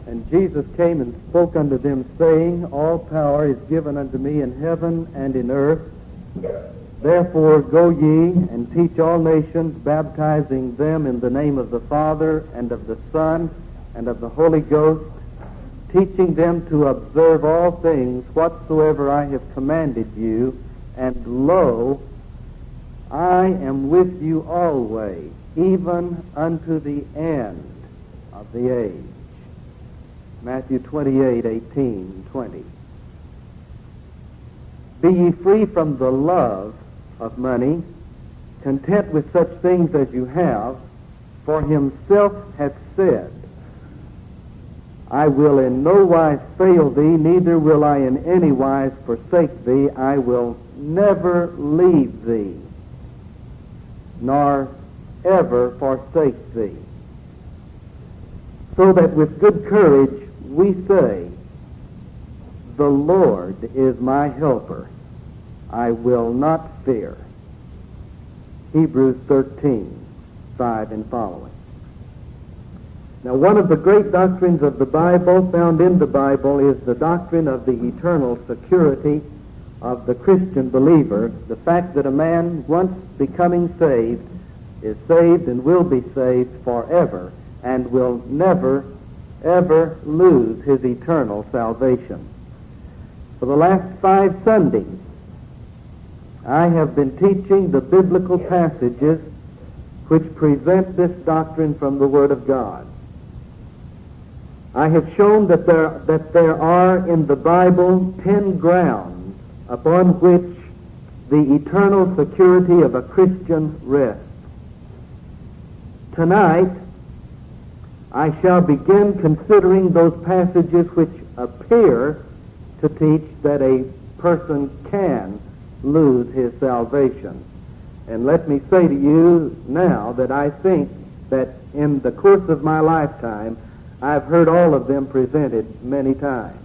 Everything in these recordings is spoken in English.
And Jesus came and spoke unto them, saying, All power is given unto me in heaven and in earth. Therefore go ye and teach all nations, baptizing them in the name of the Father, and of the Son, and of the Holy Ghost, teaching them to observe all things whatsoever I have commanded you. And lo, I am with you always, even unto the end of the age. Matthew 28:18-20. Be ye free from the love of money, content with such things as you have, for himself hath said, I will in no wise fail thee, neither will I in any wise forsake thee. I will never leave thee, nor ever forsake thee. So that with good courage we say, the Lord is my helper. I will not fear. Hebrews 13:5 and following. Now, one of the great doctrines of the Bible, found in the Bible, is the doctrine of the eternal security of the Christian believer. The fact that a man, once becoming saved, is saved and will be saved forever and will never, ever lose his eternal salvation. For the last 5 Sundays, I have been teaching the biblical passages which present this doctrine from the Word of God. I have shown that there are in the Bible 10 grounds upon which the eternal security of a Christian rests. Tonight, I shall begin considering those passages which appear to teach that a person can lose his salvation. And let me say to you now that I think that in the course of my lifetime, I've heard all of them presented many times.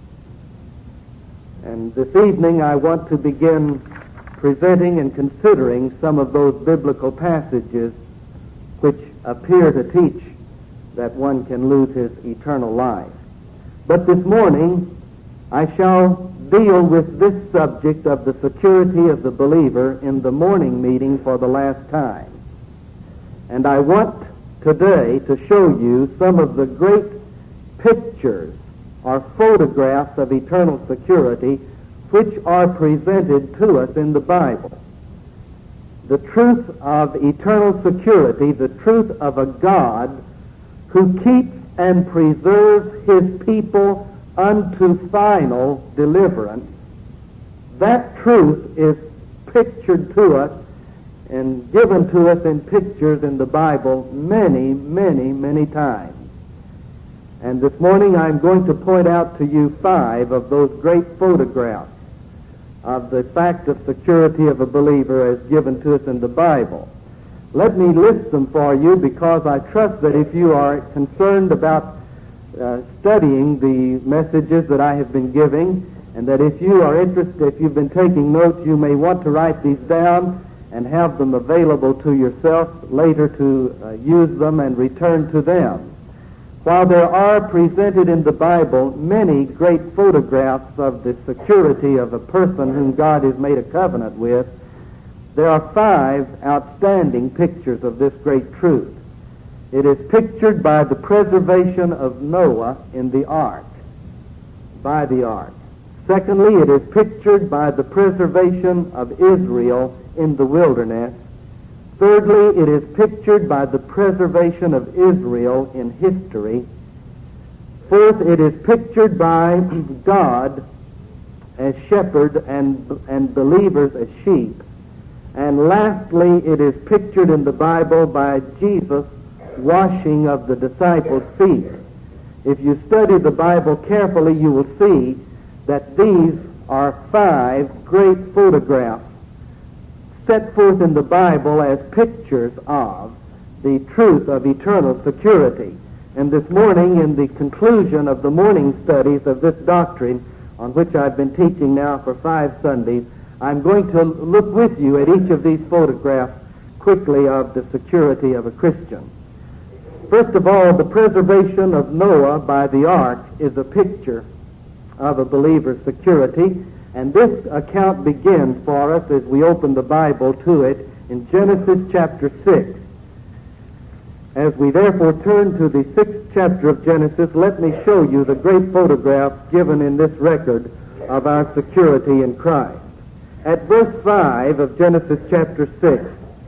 And this evening I want to begin presenting and considering some of those biblical passages which appear to teach that one can lose his eternal life. But this morning I shall deal with this subject of the security of the believer in the morning meeting for the last time. And I want today to show you some of the great pictures or photographs of eternal security which are presented to us in the Bible. The truth of eternal security, the truth of a God who keeps and preserves his people unto final deliverance, that truth is pictured to us and given to us in pictures in the Bible many, many, many times. And this morning I'm going to point out to you 5 of those great photographs of the fact of security of a believer as given to us in the Bible. Let me list them for you, because I trust that if you are concerned about studying the messages that I have been giving, and that if you are interested, if you've been taking notes, you may want to write these down and have them available to yourself later to use them and return to them. While there are presented in the Bible many great photographs of the security of a person whom God has made a covenant with, there are 5 outstanding pictures of this great truth. It is pictured by the preservation of Noah in the ark, by the ark. Secondly, it is pictured by the preservation of Israel in the wilderness. Thirdly, it is pictured by the preservation of Israel in history. Fourth, it is pictured by God as shepherd and believers as sheep. And lastly, it is pictured in the Bible by Jesus' washing of the disciples' feet. If you study the Bible carefully, you will see that these are 5 great photographs set forth in the Bible as pictures of the truth of eternal security. And this morning, in the conclusion of the morning studies of this doctrine, on which I've been teaching now for 5 Sundays, I'm going to look with you at each of these photographs quickly of the security of a Christian. First of all, the preservation of Noah by the ark is a picture of a believer's security, and this account begins for us as we open the Bible to it in Genesis chapter 6. As we therefore turn to the 6th chapter of Genesis, let me show you the great photograph given in this record of our security in Christ. At verse 5 of Genesis chapter 6,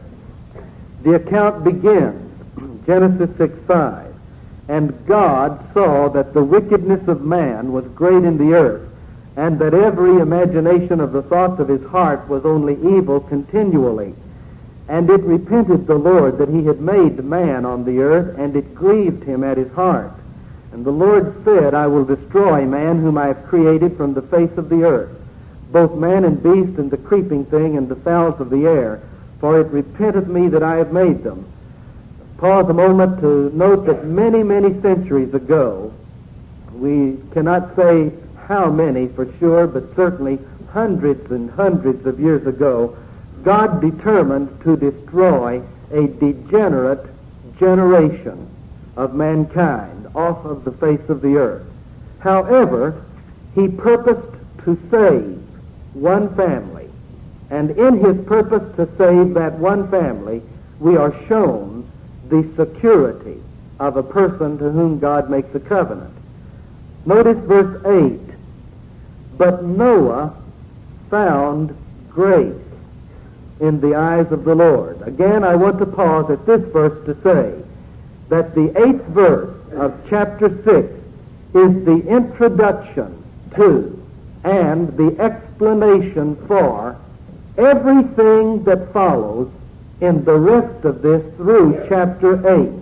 the account begins, Genesis 6:5, "And God saw that the wickedness of man was great in the earth, and that every imagination of the thoughts of his heart was only evil continually. And it repented the Lord that he had made man on the earth, and it grieved him at his heart. And the Lord said, I will destroy man whom I have created from the face of the earth, both man and beast and the creeping thing and the fowls of the air, for it repenteth me that I have made them." Pause a moment to note that many, many centuries ago, we cannot say how many for sure, but certainly hundreds and hundreds of years ago, God determined to destroy a degenerate generation of mankind off of the face of the earth. However, he purposed to save one family, and in his purpose to save that one family, we are shown the security of a person to whom God makes a covenant. Notice verse 8, "But Noah found grace in the eyes of the Lord." Again, I want to pause at this verse to say that the 8th verse of chapter 6 is the introduction to and the explanation for everything that follows in the rest of this through chapter 8.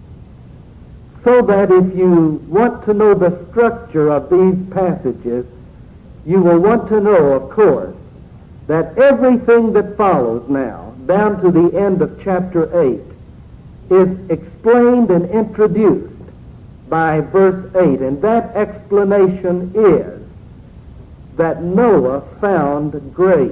So that if you want to know the structure of these passages, you will want to know, of course, that everything that follows now, down to the end of chapter 8, is explained and introduced by verse 8. And that explanation is that Noah found grace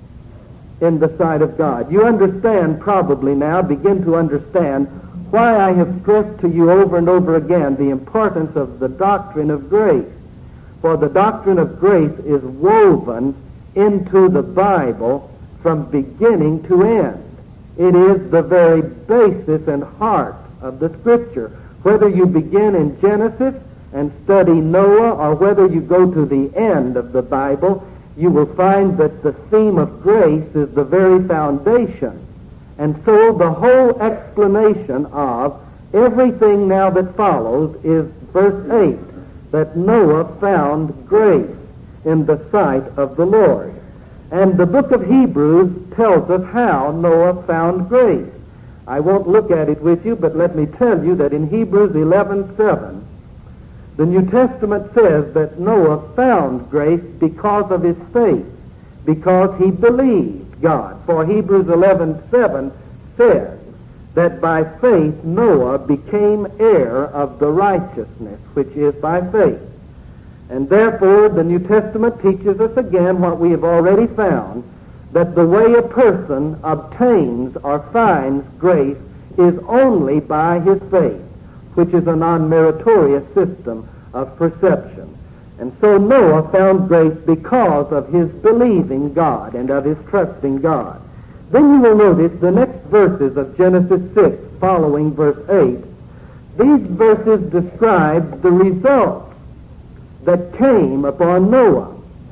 in the sight of God. You understand probably now, begin to understand, why I have stressed to you over and over again the importance of the doctrine of grace. For the doctrine of grace is woven into the Bible from beginning to end. It is the very basis and heart of the Scripture. Whether you begin in Genesis and study Noah, or whether you go to the end of the Bible, you will find that the theme of grace is the very foundation. And so the whole explanation of everything now that follows is verse 8, that Noah found grace in the sight of the Lord. And the book of Hebrews tells us how Noah found grace. I won't look at it with you, but let me tell you that in Hebrews 11:7, the New Testament says that Noah found grace because of his faith, because he believed God. For Hebrews 11:7 says that by faith Noah became heir of the righteousness which is by faith. And therefore the New Testament teaches us again what we have already found, that the way a person obtains or finds grace is only by his faith, which is a non-meritorious system of perception. And so Noah found grace because of his believing God and of his trusting God. Then you will notice the next verses of Genesis 6 following verse 8. These verses describe the results that came upon Noah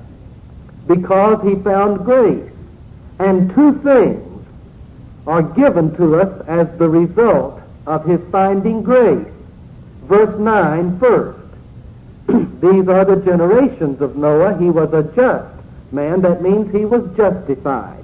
because he found grace. And two things are given to us as the result of his finding grace. Verse 9 first. These are the generations of Noah. He was a just man. That means he was justified.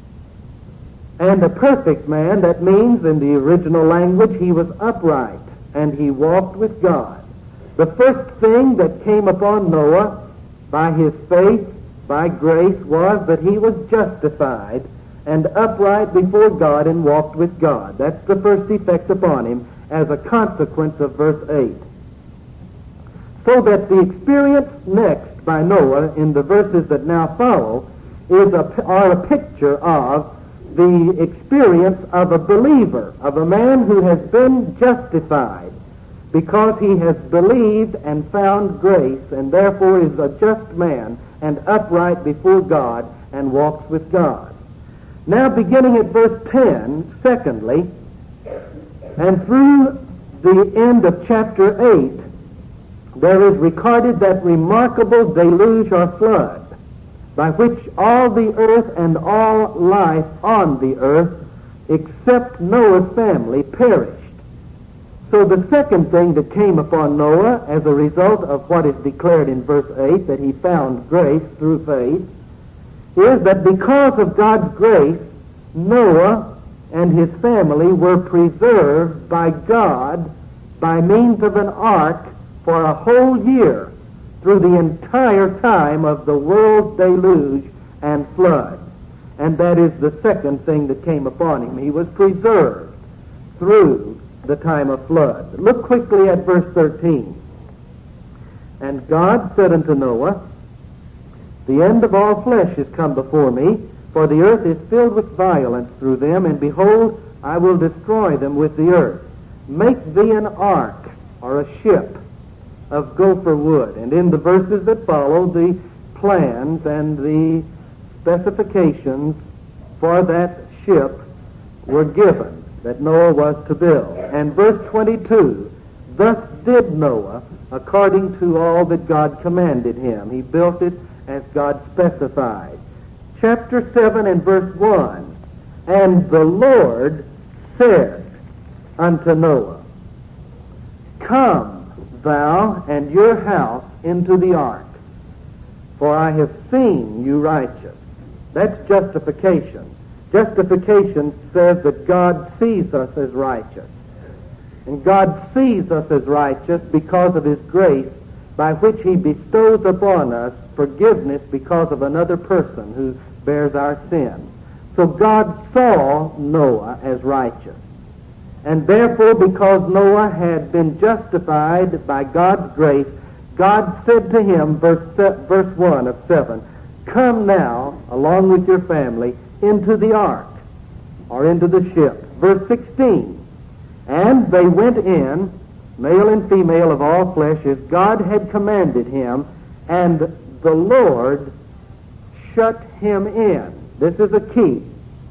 And a perfect man. That means in the original language he was upright and he walked with God. The first thing that came upon Noah by his faith, by grace, was that he was justified and upright before God and walked with God. That's the first effect upon him as a consequence of verse 8. So that the experience next by Noah in the verses that now follow are a picture of the experience of a believer, of a man who has been justified because he has believed and found grace and therefore is a just man and upright before God and walks with God. Now beginning at verse 10, secondly, and through the end of chapter 8, there is recorded that remarkable deluge or flood, by which all the earth and all life on the earth, except Noah's family, perished. So the second thing that came upon Noah as a result of what is declared in verse 8, that he found grace through faith, is that because of God's grace, Noah and his family were preserved by God by means of an ark for a whole year through the entire time of the world's deluge and flood. And that is the second thing that came upon him. He was preserved through the time of flood. Look quickly at verse 13. And God said unto Noah, the end of all flesh is come before me, for the earth is filled with violence through them, and behold, I will destroy them with the earth. Make thee an ark, or a ship, of gopher wood. And in the verses that follow, the plans and the specifications for that ship were given that Noah was to build. And verse 22, thus did Noah according to all that God commanded him. He built it as God specified. Chapter 7 and verse 1, and the Lord said unto Noah, come thou and your house into the ark, for I have seen you righteous. That's justification. Justification says that God sees us as righteous. And God sees us as righteous because of his grace, by which he bestows upon us forgiveness because of another person who bears our sin. So God saw Noah as righteous. And therefore, because Noah had been justified by God's grace, God said to him, verse 1 of 7, come now, along with your family, into the ark, or into the ship. Verse 16, and they went in, male and female of all flesh, as God had commanded him, and the Lord shut him in. This is a key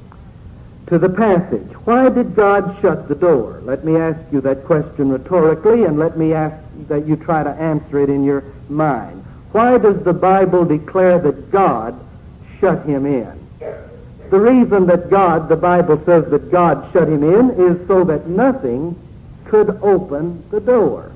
to the passage. Why did God shut the door? Let me ask you that question rhetorically, and let me ask that you try to answer it in your mind. Why does the Bible declare that God shut him in? The reason that the Bible says that God shut him in is so that nothing could open the door.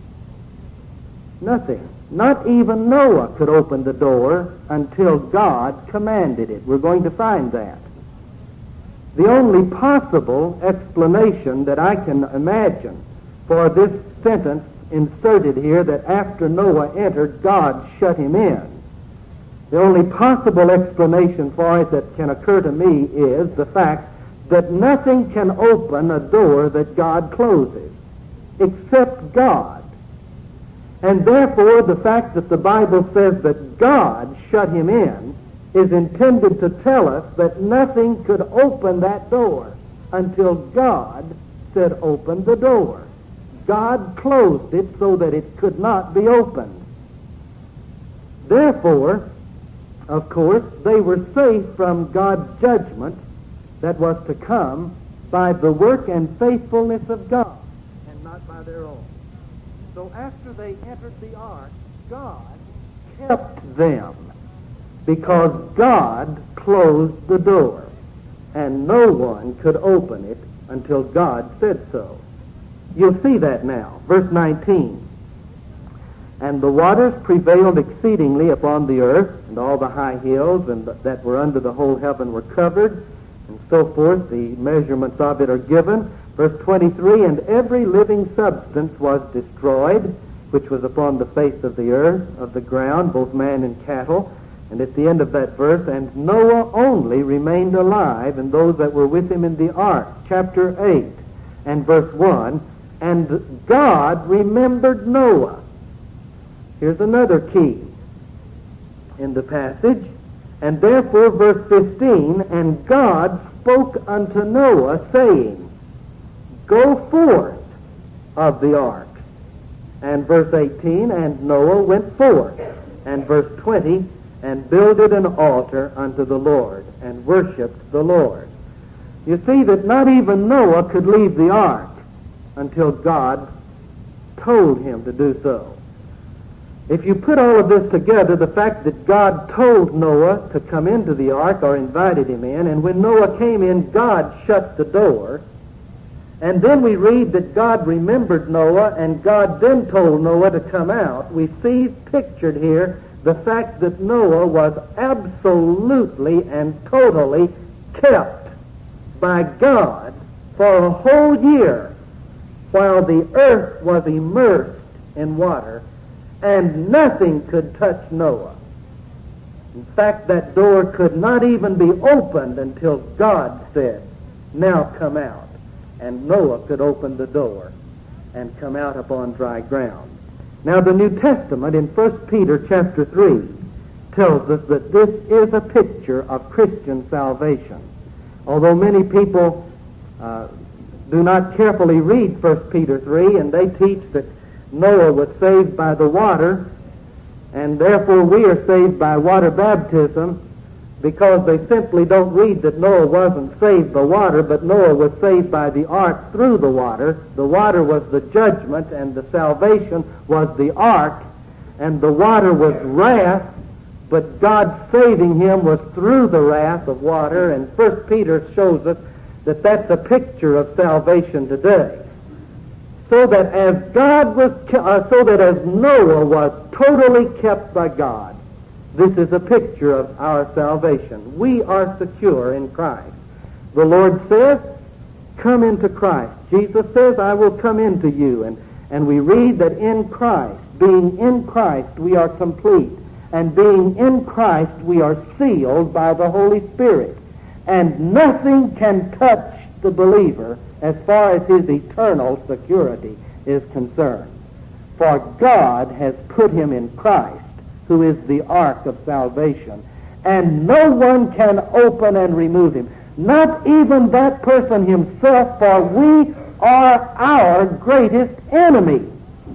Nothing. Not even Noah could open the door until God commanded it. We're going to find that. The only possible explanation that I can imagine for this sentence inserted here, that after Noah entered, God shut him in, the only possible explanation for it that can occur to me is the fact that nothing can open a door that God closes, except God. And therefore, the fact that the Bible says that God shut him in is intended to tell us that nothing could open that door until God said, open the door. God closed it so that it could not be opened. Therefore, of course, they were safe from God's judgment that was to come by the work and faithfulness of God, and not by their own. So after they entered the ark, God kept them, because God closed the door, and no one could open it until God said so. You'll see that now. Verse 19. And the waters prevailed exceedingly upon the earth, and all the high hills that were under the whole heaven were covered, and so forth. The measurements of it are given. Verse 23, and every living substance was destroyed, which was upon the face of the earth, of the ground, both man and cattle. And at the end of that verse, and Noah only remained alive, and those that were with him in the ark. Chapter 8 and verse 1, and God remembered Noah. Here's another key in the passage. And therefore, verse 15, and God spoke unto Noah, saying, Go forth of the ark. And verse 18, and Noah went forth. And verse 20, and builded an altar unto the Lord, and worshipped the Lord. You see that not even Noah could leave the ark until God told him to do so. If you put all of this together, the fact that God told Noah to come into the ark or invited him in, and when Noah came in, God shut the door, and then we read that God remembered Noah, and God then told Noah to come out, we see pictured here the fact that Noah was absolutely and totally kept by God for a whole year while the earth was immersed in water, and nothing could touch Noah. In fact, that door could not even be opened until God said, Now come out. And Noah could open the door and come out upon dry ground. Now, the New Testament in 1 Peter chapter 3 tells us that this is a picture of Christian salvation. Although many people do not carefully read 1 Peter 3, and they teach that Noah was saved by the water, and therefore we are saved by water baptism, because they simply don't read that Noah wasn't saved by water, but Noah was saved by the ark through the water. The water was the judgment, and the salvation was the ark, and the water was wrath, but God saving him was through the wrath of water, and 1 Peter shows us that that's a picture of salvation today. So that as Noah was totally kept by God, this is a picture of our salvation. We are secure in Christ. The Lord says, come into Christ. Jesus says, I will come into you. And we read that in Christ, being in Christ, we are complete. And being in Christ, we are sealed by the Holy Spirit. And nothing can touch the believer as far as his eternal security is concerned. For God has put him in Christ, who is the ark of salvation, and no one can open and remove him, not even that person himself, for we are our greatest enemy.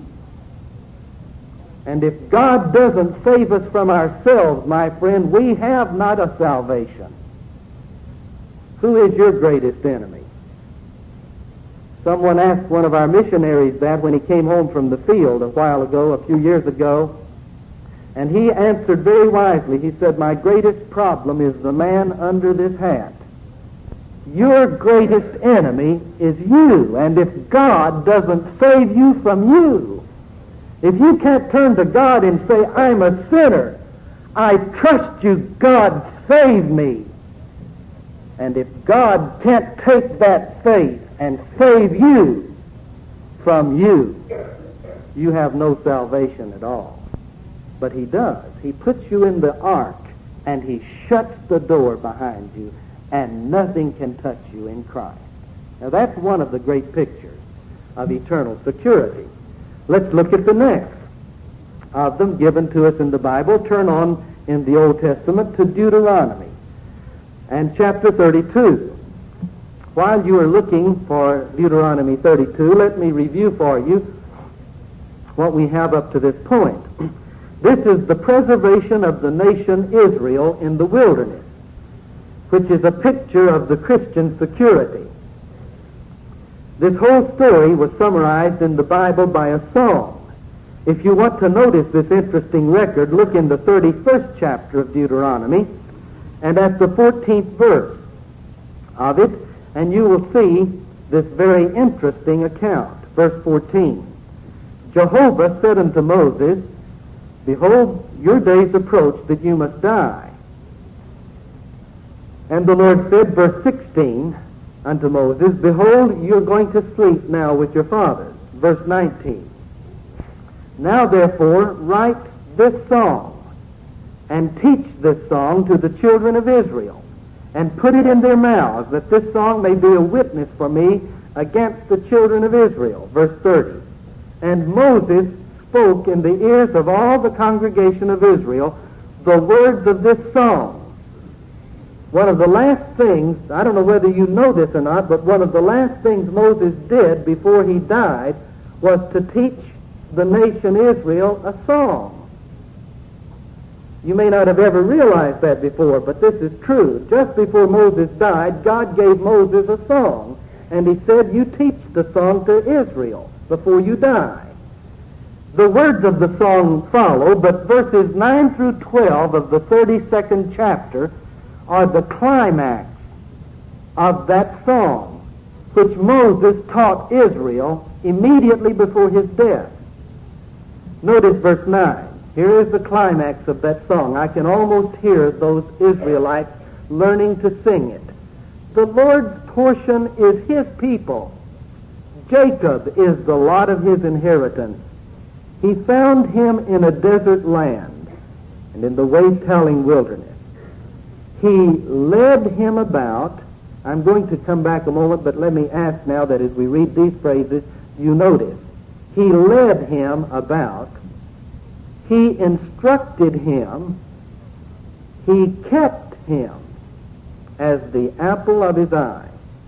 And if God doesn't save us from ourselves, my friend, we have not a salvation. Who is your greatest enemy? Someone asked one of our missionaries that when he came home from the field a few years ago, and he answered very wisely. He said, my greatest problem is the man under this hat. Your greatest enemy is you, and if God doesn't save you from you, if you can't turn to God and say, I'm a sinner, I trust you, God, save me. And if God can't take that faith and save you from you, you have no salvation at all. But he does. He puts you in the ark, and he shuts the door behind you, and nothing can touch you in Christ. Now that's one of the great pictures of eternal security. Let's look at the next of them given to us in the Bible. Turn on in the Old Testament to Deuteronomy and chapter 32. While you are looking for Deuteronomy 32, let me review for you what we have up to this point. This is the preservation of the nation Israel in the wilderness, which is a picture of the Christian security. This whole story was summarized in the Bible by a song. If you want to notice this interesting record, look in the 31st chapter of Deuteronomy and at the 14th verse of it, and you will see this very interesting account. Verse 14. Jehovah said unto Moses, Behold, your days approach that you must die. And the Lord said, verse 16, unto Moses, Behold, you're going to sleep now with your fathers. Verse 19. Now therefore write this song, and teach this song to the children of Israel, and put it in their mouths, that this song may be a witness for me against the children of Israel. Verse 30. And Moses spoke in the ears of all the congregation of Israel the words of this song. One of the last things, I don't know whether you know this or not, but one of the last things Moses did before he died was to teach the nation Israel a song. You may not have ever realized that before, but this is true. Just before Moses died, God gave Moses a song, and he said, you teach the song to Israel before you die. The words of the song follow, but verses 9 through 12 of the 32nd chapter are the climax of that song, which Moses taught Israel immediately before his death. Notice verse 9. Here is the climax of that song. I can almost hear those Israelites learning to sing it. The Lord's portion is his people. Jacob is the lot of his inheritance. He found him in a desert land and in the waytelling wilderness. He led him about. I'm going to come back a moment, but let me ask now that as we read these phrases, you notice. He led him about. He instructed him. He kept him as the apple of his eye.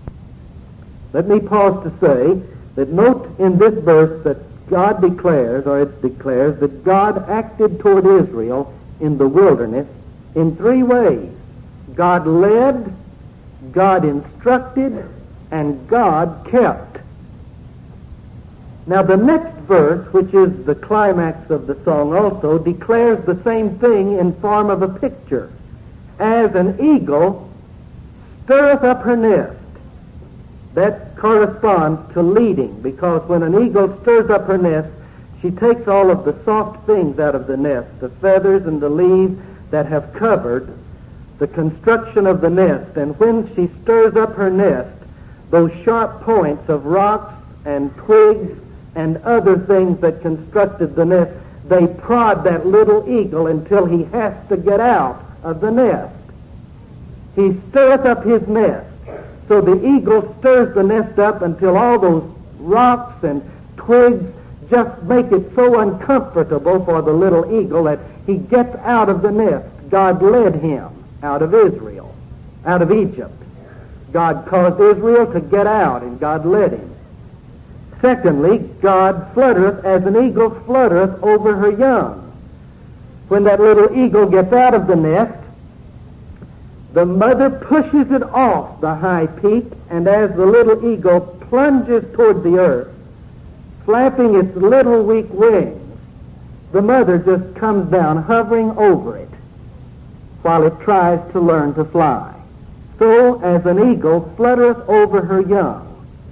Let me pause to say that note in this verse that God declares, or it declares, that God acted toward Israel in the wilderness in three ways. God led, God instructed, and God kept. Now the next verse, which is the climax of the song also, declares the same thing in form of a picture. As an eagle stirreth up her nest. That corresponds to leading, because when an eagle stirs up her nest, she takes all of the soft things out of the nest, the feathers and the leaves that have covered the construction of the nest. And when she stirs up her nest, those sharp points of rocks and twigs and other things that constructed the nest, they prod that little eagle until he has to get out of the nest. He stirreth up his nest. So the eagle stirs the nest up until all those rocks and twigs just make it so uncomfortable for the little eagle that he gets out of the nest. God led him out of Israel, out of Egypt. God caused Israel to get out, and God led him. Secondly, God fluttereth as an eagle fluttereth over her young. When that little eagle gets out of the nest, the mother pushes it off the high peak, and as the little eagle plunges toward the earth, flapping its little weak wings, the mother just comes down hovering over it while it tries to learn to fly. So as an eagle fluttereth over her young.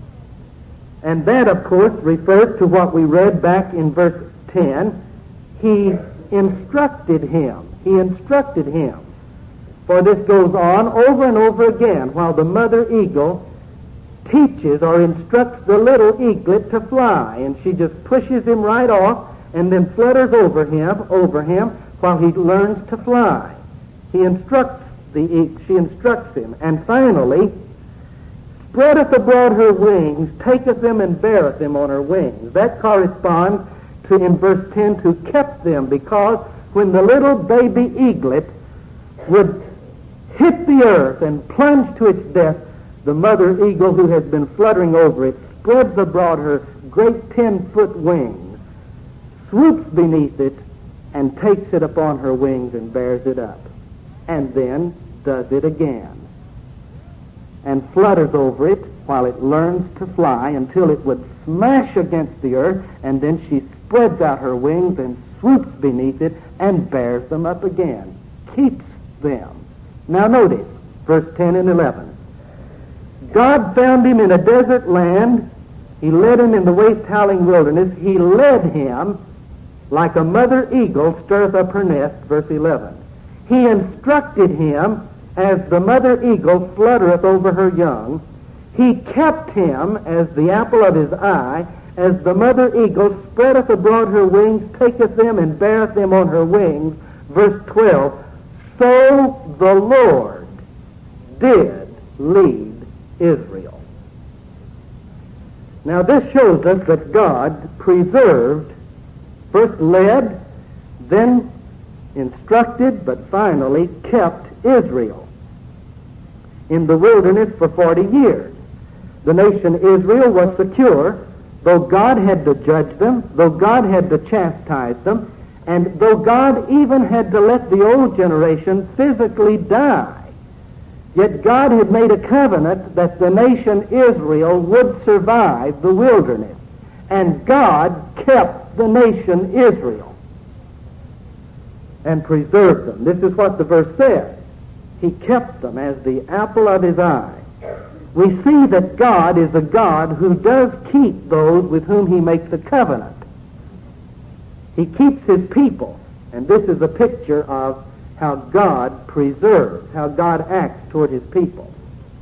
And that, of course, refers to what we read back in verse 10. He instructed him. He instructed him. For this goes on over and over again while the mother eagle teaches or instructs the little eaglet to fly, and she just pushes him right off and then flutters over him while he learns to fly. She instructs him, and finally spreadeth abroad her wings, taketh them and beareth them on her wings. That corresponds to, in verse 10, to kept them, because when the little baby eaglet would hit the earth and plunge to its death, the mother eagle who has been fluttering over it spreads abroad her great 10-foot wings, swoops beneath it, and takes it upon her wings and bears it up, and then does it again, and flutters over it while it learns to fly until it would smash against the earth, and then she spreads out her wings and swoops beneath it and bears them up again, keeps them. Now notice, verse 10 and 11. God found him in a desert land. He led him in the waste-howling wilderness. He led him like a mother eagle stirreth up her nest, verse 11. He instructed him as the mother eagle fluttereth over her young. He kept him as the apple of his eye, as the mother eagle spreadeth abroad her wings, taketh them and beareth them on her wings, verse 12. So the Lord did lead Israel. Now this shows us that God preserved, first led, then instructed, but finally kept Israel. in the wilderness for 40 years. The nation Israel was secure, though God had to judge them, though God had to chastise them, and though God even had to let the old generation physically die. Yet God had made a covenant that the nation Israel would survive the wilderness. And God kept the nation Israel and preserved them. This is what the verse says. He kept them as the apple of his eye. We see that God is a God who does keep those with whom he makes a covenant. He keeps his people. And this is a picture of how God preserves, how God acts toward his people.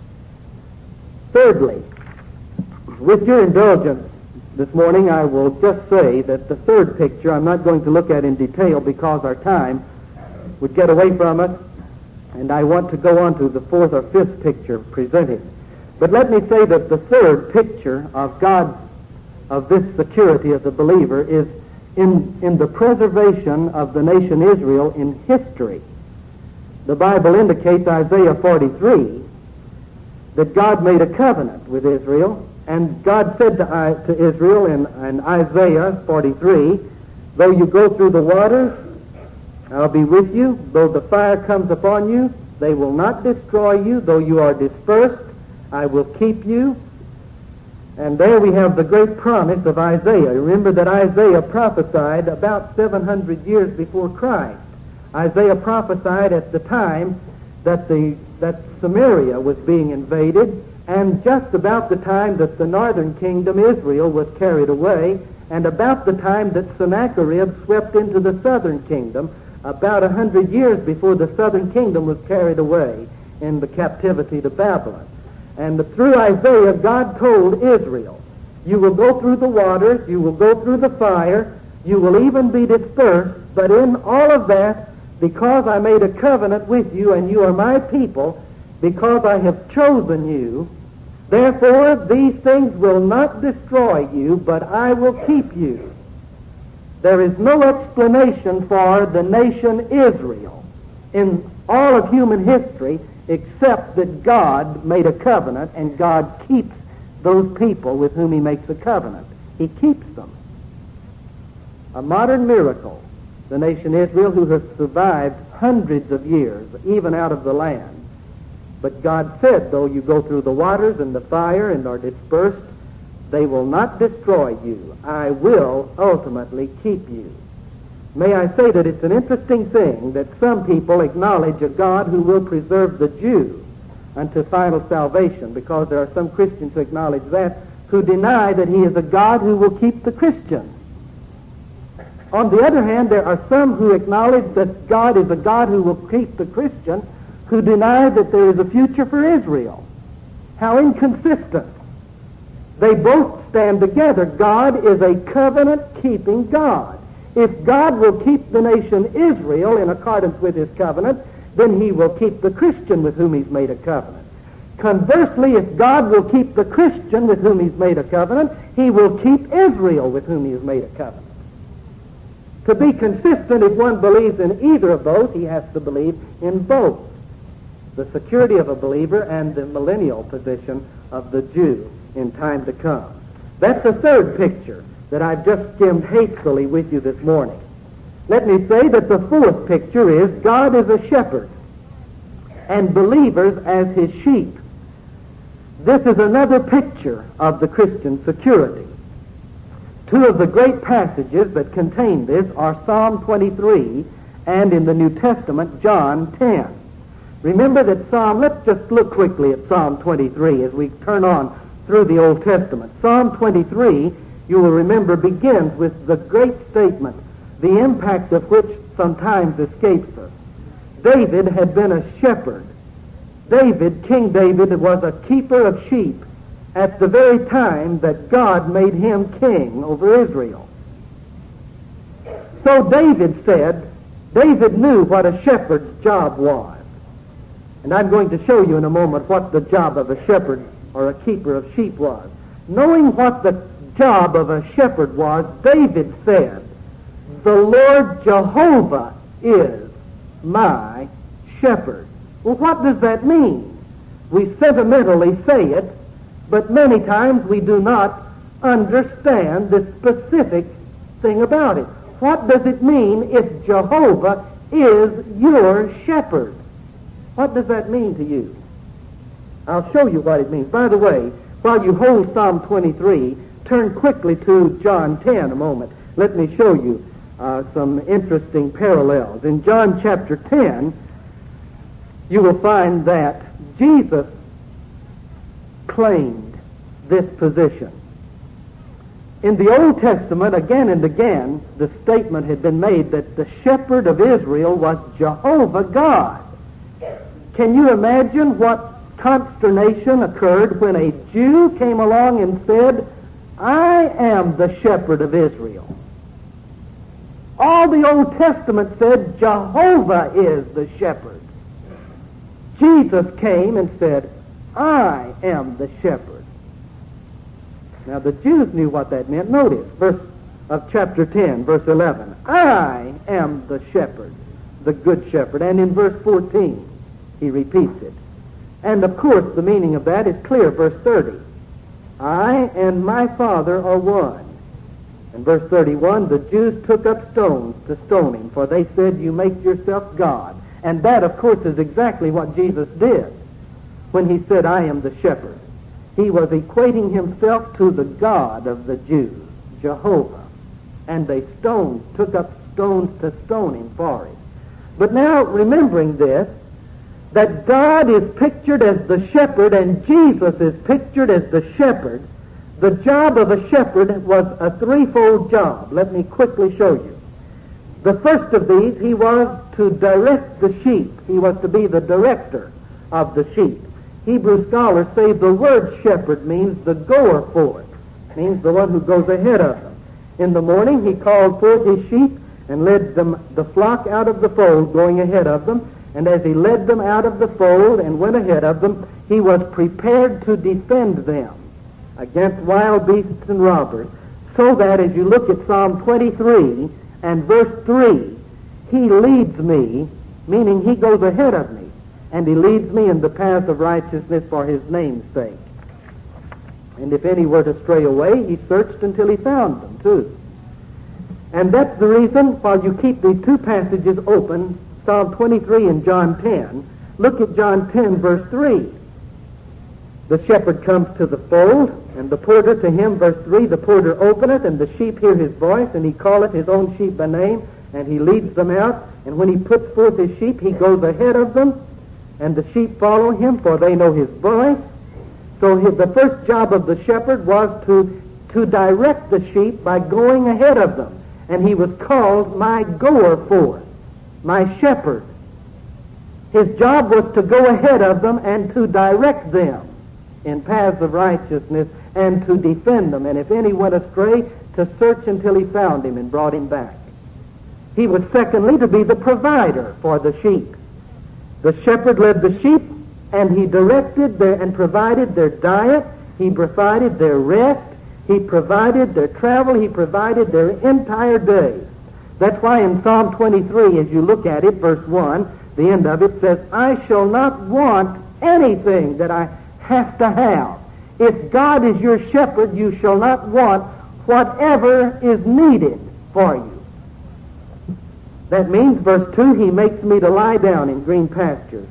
Thirdly, with your indulgence this morning, I will just say that the third picture I'm not going to look at in detail because our time would get away from us, and I want to go on to the fourth or fifth picture presented. But let me say that the third picture of God, of this security of the believer, is in the preservation of the nation Israel in history. The Bible indicates, Isaiah 43, that God made a covenant with Israel, and God said to Israel in Isaiah 43, though you go through the waters, I'll be with you. Though the fire comes upon you, they will not destroy you. Though you are dispersed, I will keep you. And there we have the great promise of Isaiah. Remember that Isaiah prophesied about 700 years before Christ. Isaiah prophesied at the time that Samaria was being invaded, and just about the time that the northern kingdom, Israel, was carried away, and about the time that Sennacherib swept into the southern kingdom, about 100 years before the southern kingdom was carried away in the captivity to Babylon. And through Isaiah, God told Israel, you will go through the waters, you will go through the fire, you will even be dispersed, but in all of that, because I made a covenant with you and you are my people, because I have chosen you, therefore these things will not destroy you, but I will keep you. There is no explanation for the nation Israel in all of human history except that God made a covenant and God keeps those people with whom he makes a covenant. He keeps them. A modern miracle. The nation Israel, who has survived hundreds of years, even out of the land. But God said, though you go through the waters and the fire and are dispersed, they will not destroy you. I will ultimately keep you. May I say that it's an interesting thing that some people acknowledge a God who will preserve the Jew unto final salvation, because there are some Christians who acknowledge that, who deny that he is a God who will keep the Christians. On the other hand, there are some who acknowledge that God is a God who will keep the Christian, who deny that there is a future for Israel. How inconsistent. They both stand together. God is a covenant-keeping God. If God will keep the nation Israel in accordance with his covenant, then he will keep the Christian with whom he's made a covenant. Conversely, if God will keep the Christian with whom he's made a covenant, he will keep Israel with whom he has made a covenant. To be consistent, if one believes in either of those, he has to believe in both. The security of a believer and the millennial position of the Jew in time to come. That's the third picture that I've just skimmed hastily with you this morning. Let me say that the fourth picture is God is a shepherd and believers as his sheep. This is another picture of the Christian security. Two of the great passages that contain this are Psalm 23 and in the New Testament, John 10. Remember that let's just look quickly at Psalm 23 as we turn on through the Old Testament. Psalm 23, you will remember, begins with the great statement, the impact of which sometimes escapes us. David had been a shepherd. King David, was a keeper of sheep at the very time that God made him king over Israel. So David knew what a shepherd's job was. And I'm going to show you in a moment what the job of a shepherd or a keeper of sheep was. Knowing what the job of a shepherd was, David said, the Lord Jehovah is my shepherd. Well, what does that mean? We sentimentally say it, but many times we do not understand the specific thing about it. What does it mean if Jehovah is your shepherd? What does that mean to you? I'll show you what it means. By the way, while you hold Psalm 23, turn quickly to John 10 a moment. Let me show you some interesting parallels. In John chapter 10, you will find that Jesus claimed this position. In the Old Testament, again and again, the statement had been made that the shepherd of Israel was Jehovah God. Can you imagine what consternation occurred when a Jew came along and said, I am the shepherd of Israel? All the Old Testament said Jehovah is the shepherd. Jesus came and said, I am the shepherd. Now the Jews knew what that meant. Notice, verse of chapter 10, verse 11. I am the shepherd, the good shepherd. And in verse 14, he repeats it. And of course, the meaning of that is clear. Verse 30. I and my Father are one. And verse 31, the Jews took up stones to stone him, for they said, you make yourself God. And that, of course, is exactly what Jesus did when he said, I am the shepherd. He was equating himself to the God of the Jews, Jehovah. And they took up stones to stone him for it. But now, remembering this, that God is pictured as the shepherd and Jesus is pictured as the shepherd, the job of a shepherd was a threefold job. Let me quickly show you. The first of these, he was to direct the sheep. He was to be the director of the sheep. Hebrew scholars say the word shepherd means the goer forth, means the one who goes ahead of them. In the morning, he called forth his sheep and led the flock out of the fold, going ahead of them. And as he led them out of the fold and went ahead of them, he was prepared to defend them against wild beasts and robbers, so that as you look at Psalm 23 and verse 3, he leads me, meaning he goes ahead of me, and he leads me in the path of righteousness for his name's sake. And if any were to stray away, he searched until he found them, too. And that's the reason, while you keep these two passages open, Psalm 23 and John 10, look at John 10, verse 3. The shepherd comes to the fold, and the porter to him, verse 3, the porter openeth, and the sheep hear his voice, and he calleth his own sheep by name, and he leads them out. And when he puts forth his sheep, he goes ahead of them, and the sheep follow him, for they know his voice. So the first job of the shepherd was to direct the sheep by going ahead of them. And he was called my goer forth, my shepherd. His job was to go ahead of them and to direct them in paths of righteousness and to defend them. And if any went astray, to search until he found him and brought him back. He was secondly to be the provider for the sheep. The shepherd led the sheep, and he directed and provided their diet. He provided their rest. He provided their travel. He provided their entire day. That's why in Psalm 23, as you look at it, verse 1, the end of it says, I shall not want anything that I have to have. If God is your shepherd, you shall not want whatever is needed for you. That means, verse 2, he makes me to lie down in green pastures.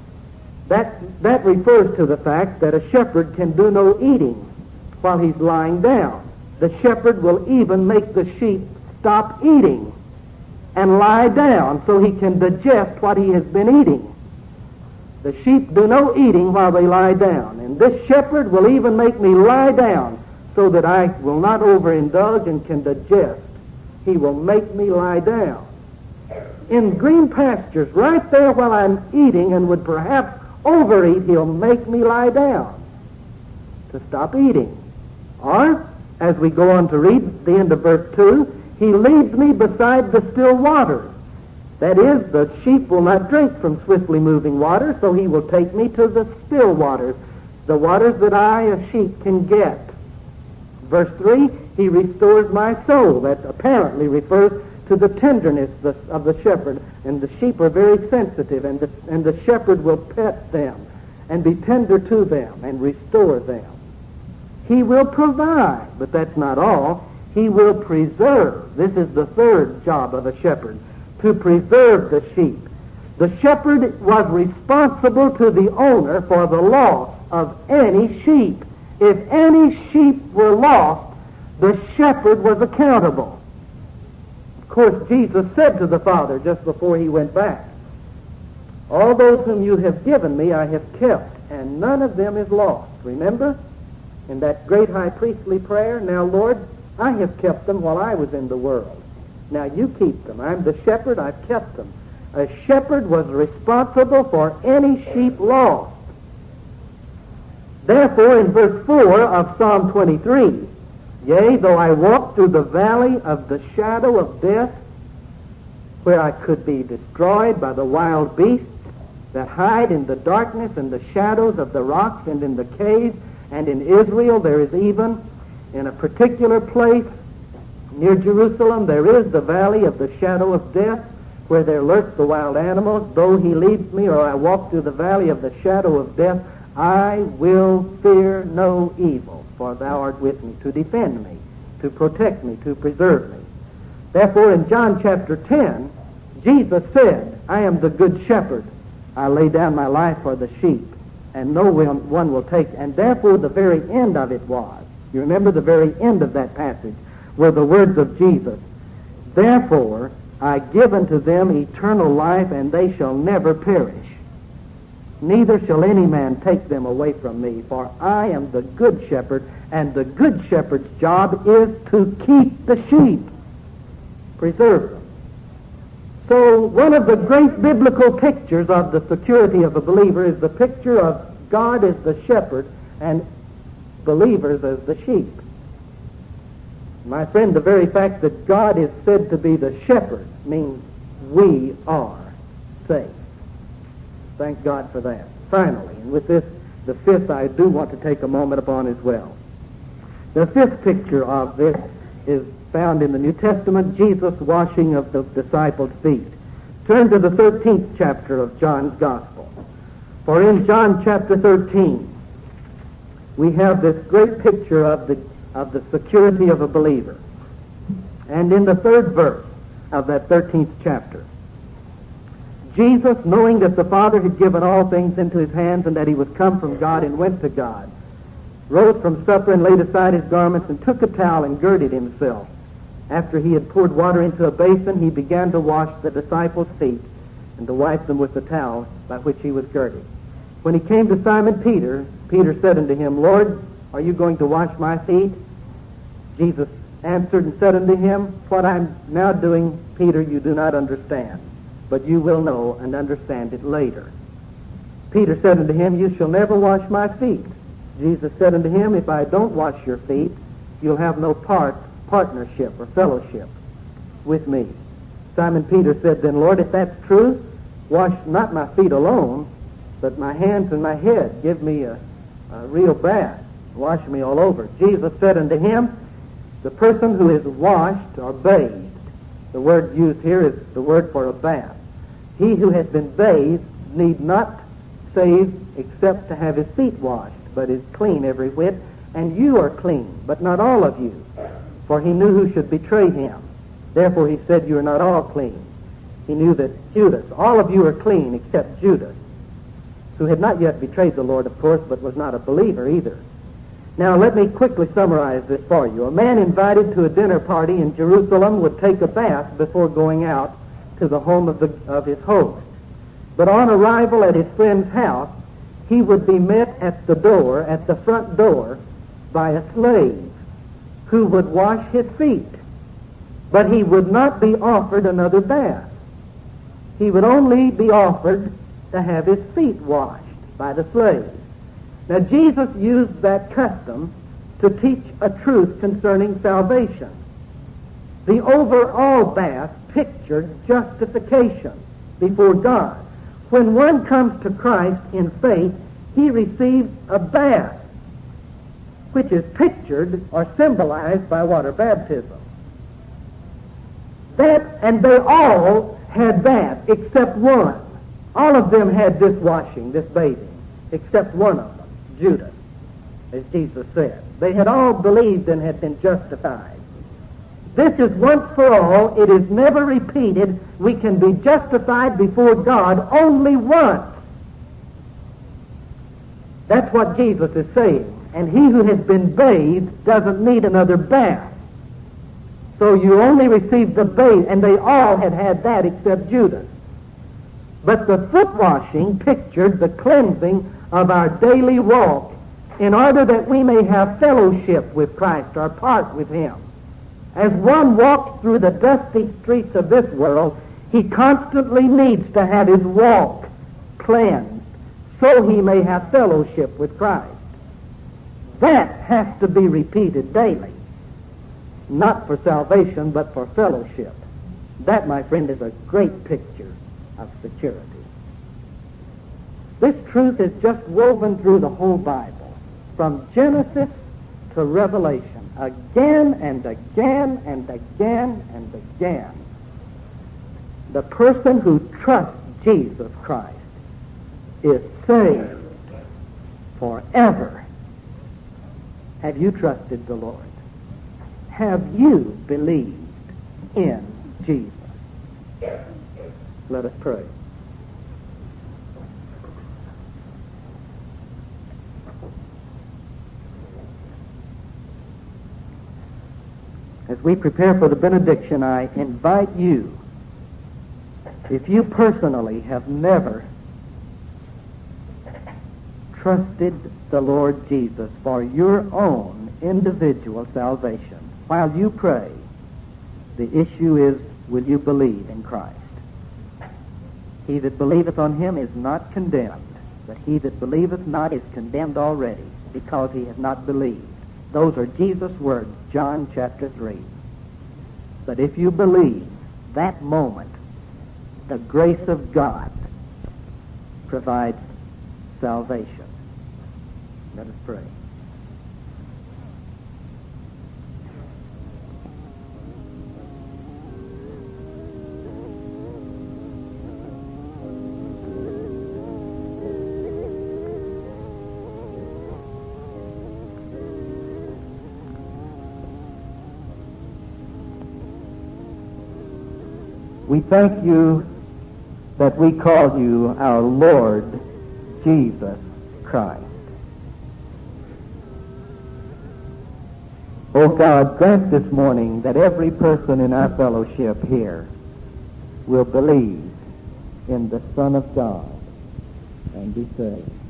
That refers to the fact that a shepherd can do no eating while he's lying down. The shepherd will even make the sheep stop eating and lie down so he can digest what he has been eating. The sheep do no eating while they lie down. And this shepherd will even make me lie down so that I will not overindulge and can digest. He will make me lie down in green pastures, right there while I'm eating and would perhaps overeat. He'll make me lie down to stop eating. Or, as we go on to read the end of verse 2, he leads me beside the still waters. That is, the sheep will not drink from swiftly moving water, so he will take me to the still waters, the waters that I, a sheep, can get. Verse 3, he restores my soul. That apparently refers to the tenderness of the shepherd. And the sheep are very sensitive, and the shepherd will pet them and be tender to them and restore them. He will provide, but that's not all. He will preserve. This is the third job of a shepherd, to preserve the sheep. The shepherd was responsible to the owner for the loss of any sheep. If any sheep were lost, the shepherd was accountable. Of course, Jesus said to the Father just before he went back, all those whom you have given me I have kept, and none of them is lost. Remember? In that great high priestly prayer, now, Lord, I have kept them while I was in the world. Now you keep them. I'm the shepherd, I've kept them. A shepherd was responsible for any sheep lost. Therefore, in verse 4 of Psalm 23, yea, though I walk through the valley of the shadow of death, where I could be destroyed by the wild beasts that hide in the darkness and the shadows of the rocks and in the caves, and in Israel there is even, in a particular place near Jerusalem, there is the valley of the shadow of death, where there lurk the wild animals. Though he leads me, or I walk through the valley of the shadow of death, I will fear no evil, for thou art with me to defend me, to protect me, to preserve me. Therefore, in John chapter 10, Jesus said, I am the good shepherd. I lay down my life for the sheep, and no one will take. And therefore, the very end of it was, you remember the very end of that passage, were the words of Jesus, therefore I give unto them eternal life, and they shall never perish. Neither shall any man take them away from me, for I am the good shepherd, and the good shepherd's job is to keep the sheep, preserve them. So one of the great biblical pictures of the security of a believer is the picture of God as the shepherd and believers as the sheep. My friend, the very fact that God is said to be the shepherd means we are safe. Thank God for that. Finally, and with this, the fifth I do want to take a moment upon as well. The fifth picture of this is found in the New Testament, Jesus' washing of the disciples' feet. Turn to the 13th chapter of John's Gospel. For in John chapter 13, we have this great picture of the security of a believer. And in the third verse of that 13th chapter, Jesus, knowing that the Father had given all things into his hands and that he was come from God and went to God, rose from supper and laid aside his garments and took a towel and girded himself. After he had poured water into a basin, he began to wash the disciples' feet and to wipe them with the towel by which he was girded. When he came to Simon Peter, Peter said unto him, Lord, are you going to wash my feet? Jesus answered and said unto him, what I'm now doing, Peter, you do not understand, but you will know and understand it later. Peter said unto him, you shall never wash my feet. Jesus said unto him, if I don't wash your feet, you'll have no partnership or fellowship with me. Simon Peter said then, Lord, if that's true, wash not my feet alone, but my hands and my head. Give me a real bath. Wash me all over. Jesus said unto him, the person who is washed or bathed, the word used here is the word for a bath. He who has been bathed need not save except to have his feet washed, but is clean every whit, and you are clean, but not all of you. For he knew who should betray him. Therefore he said, you are not all clean. He knew that Judas, all of you are clean except Judas, who had not yet betrayed the Lord, of course, but was not a believer either. Now let me quickly summarize this for you. A man invited to a dinner party in Jerusalem would take a bath before going out to the home of his host. But on arrival at his friend's house, he would be met at the front door, by a slave who would wash his feet. But he would not be offered another bath. He would only be offered to have his feet washed by the slave. Now, Jesus used that custom to teach a truth concerning salvation. The overall bath pictured justification before God. When one comes to Christ in faith, he receives a bath, which is pictured or symbolized by water baptism. And they all had that except one. All of them had this washing, this bathing. except one of them, Judas, as Jesus said. They had all believed and had been justified. This is once for all. It is never repeated. We can be justified before God only once. That's what Jesus is saying. And he who has been bathed doesn't need another bath. So you only receive the bath, and they all had that except Judas. But the foot washing pictured the cleansing of our daily walk in order that we may have fellowship with Christ or part with him. As one walks through the dusty streets of this world, he constantly needs to have his walk cleansed so he may have fellowship with Christ. That has to be repeated daily, not for salvation, but for fellowship. That, my friend, is a great picture of security. This truth is just woven through the whole Bible, from Genesis to Revelation, again and again and again and again. The person who trusts Jesus Christ is saved forever. Have you trusted the Lord? Have you believed in Jesus? Let us pray. As we prepare for the benediction, I invite you, if you personally have never trusted the Lord Jesus for your own individual salvation, while you pray, the issue is, will you believe in Christ? He that believeth on him is not condemned, but he that believeth not is condemned already, because he hath not believed. Those are Jesus' words, John chapter 3. But if you believe, that moment, the grace of God provides salvation. Let us pray. We thank you that we call you our Lord Jesus Christ. Oh God, grant this morning that every person in our fellowship here will believe in the Son of God and be saved.